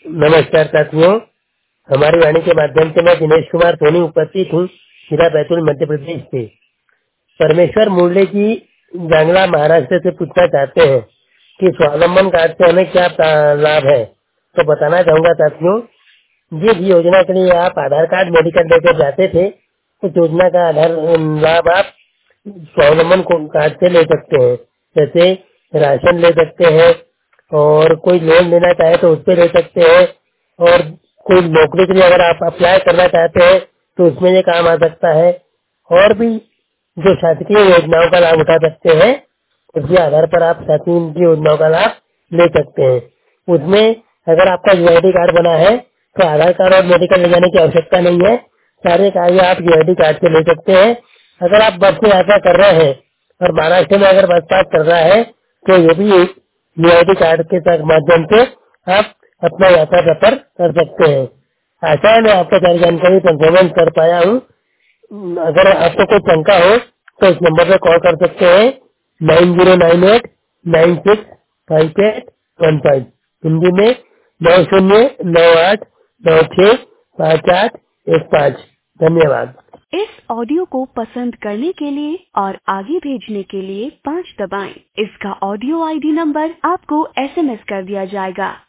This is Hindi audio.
नमस्कार साथियों, हमारी वाणी के माध्यम से मैं दिनेश कुमार सोनी उपस्थित हूँ जिला बैतूल मध्य प्रदेश से। परमेश्वर मुरली जी जांगला महाराष्ट्र से पूछना चाहते हैं कि स्वावलंबन कार्ड से हमें क्या लाभ है। तो बताना चाहूँगा साथियों, जिस योजना के लिए आप आधार कार्ड मेडिकल लेकर जाते थे, उस योजना का आधार लाभ आप स्वावलंबन कार्ड से ले सकते हैं। जैसे राशन ले सकते हैं और कोई लोन लेना चाहे तो उस पे ले सकते हैं, और कोई नौकरी के लिए अगर आप अप्लाई करना चाहते हैं तो उसमें ये काम आ सकता है। और भी जो शासकीय योजनाओं का लाभ उठा सकते हैं, उसके आधार पर आप शासकीय योजनाओं का लाभ ले सकते हैं। उसमें अगर आपका यूआईडी कार्ड बना है तो आधार कार्ड और मेडिकल ले जाने की आवश्यकता नहीं है। सारे कार्य आप यूआईडी कार्ड से ले सकते हैं। अगर आप बस में यात्रा कर रहे हैं और महाराष्ट्र में अगर बस पास कर रहा है तो ये भी यूआईडी कार्ड के माध्यम से आप अपना यात्रा सफर कर सकते हैं। आशा है मैं आपको सारी जानकारी परफॉर्मेंस कर पाया हूँ। अगर आपको कोई शंका हो तो इस नंबर पर कॉल कर सकते हैं 9098965815। हिंदी में 9098965815। धन्यवाद। इस ऑडियो को पसंद करने के लिए और आगे भेजने के लिए 5 दबाएं। इसका ऑडियो आईडी नंबर आपको एसएमएस कर दिया जाएगा।